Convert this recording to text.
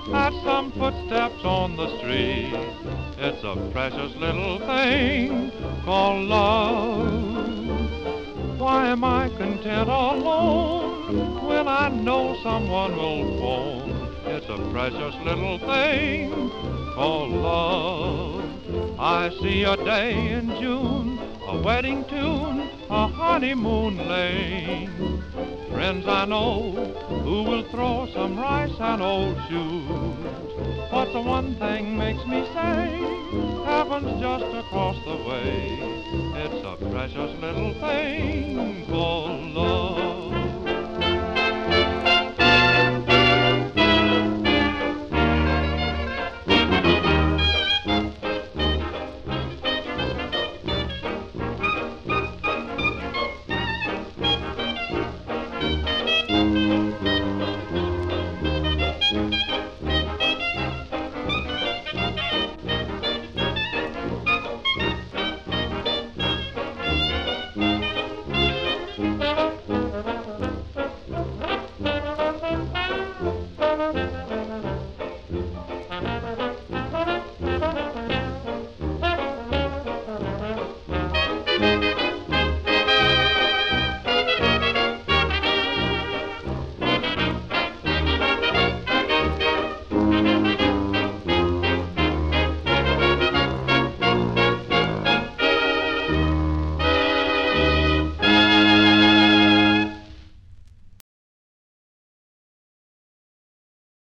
at some footsteps on the street. It's a precious little thing called love. Why am I content alone when I know someone will phone? It's a precious little thing called love. I see a day in June, a wedding tune, a honeymoon lane. Friends I know who will throw some rice and old shoes. But the one thing makes me say, heaven's just across the way. It's a precious little thing called love.